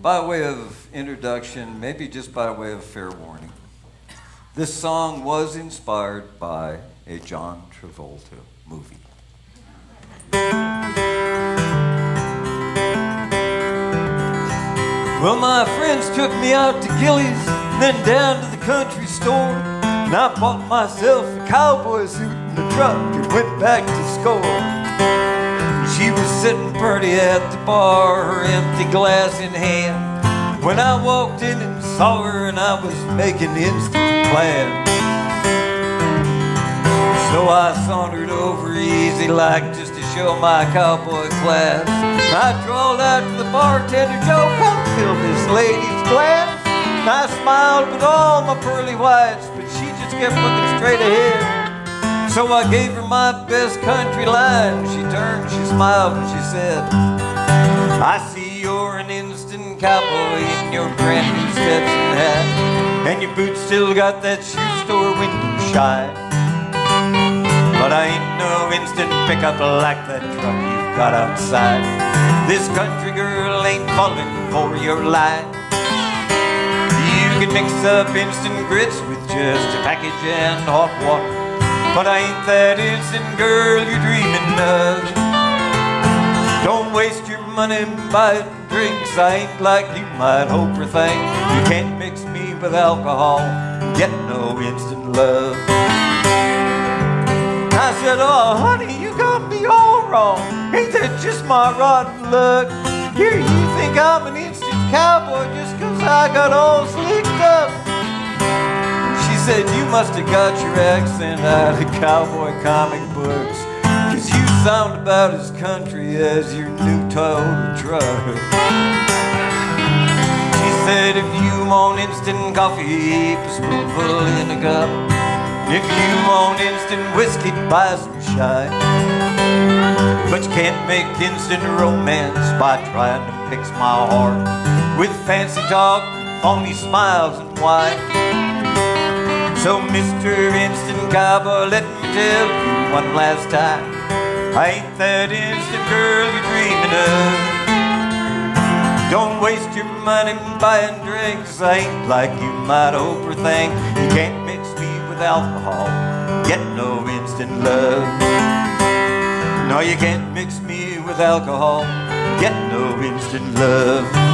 by way of introduction, maybe just by way of fair warning, this song was inspired by a John Travolta movie. Well, my friends took me out to Gillies, then down to the country store, and I bought myself a cowboy suit and a truck and went back to score. She was sitting pretty at the bar, her empty glass in hand, when I walked in and saw her, and I was making instant plans. So I sauntered over easy like just to show my cowboy class. I drawled out to the bartender, "Joe, come fill this lady's glass." And I smiled with all my pearly whites, but she just kept looking straight ahead. So I gave her my best country line. She turned, she smiled, and she said, "I see you're an instant cowboy in your brand new Stetson hat, and your boots still got that shoe store window shine. But I ain't no instant pickup like that truck you've got outside. This country girl ain't calling for your line. You can mix up instant grits with just a package and hot water, but I ain't that instant girl you're dreaming of. Don't waste your money buying drinks. I ain't like you might hope or think. You can't mix me with alcohol and get no instant love." I said, "Oh, honey, you got me all wrong. Ain't that just my rotten luck? Here, you think I'm an instant cowboy just 'cause I got all slicked up." She said, "You must have got your accent out of cowboy comic books, 'cause you sound about as country as your new Toyota truck." She said, "If you want instant coffee, put a spoonful in a cup. If you want instant whiskey, buy some shine. But you can't make instant romance by trying to fix my heart with fancy talk, phony smiles, and wine. So, Mr. Instant Cowboy, let me tell you one last time, I ain't that instant girl you're dreaming of. Don't waste your money buying drinks. I ain't like you might hope or think. You can't mix me with alcohol, get no instant love. No, you can't mix me with alcohol, get no instant love."